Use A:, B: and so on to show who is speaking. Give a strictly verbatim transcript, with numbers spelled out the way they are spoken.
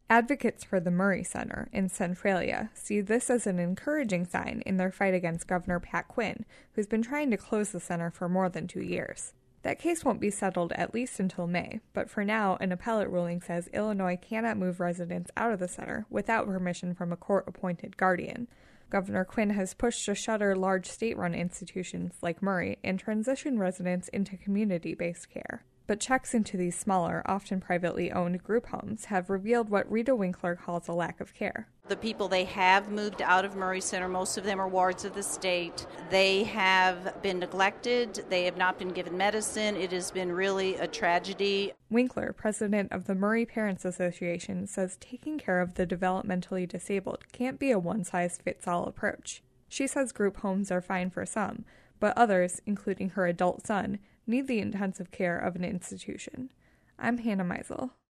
A: Advocates for the Murray Center in Centralia see this as an encouraging sign in their fight against Governor Pat Quinn, who's been trying to close the center for more than two years. That case won't be settled at least until May, but for now, an appellate ruling says Illinois cannot move residents out of the center without permission from a court-appointed guardian. Governor Quinn has pushed to shutter large state-run institutions like Murray and transition residents into community-based care. But checks into these smaller, often privately owned group homes have revealed what Rita Winkler calls a lack of care.
B: The people they have moved out of Murray Center, most of them are wards of the state. They have been neglected. They have not been given medicine. It has been really a tragedy.
A: Winkler, president of the Murray Parents Association, says taking care of the developmentally disabled can't be a one-size-fits-all approach. She says group homes are fine for some, but others, including her adult son, need the intensive care of an institution. I'm Hannah Meisel.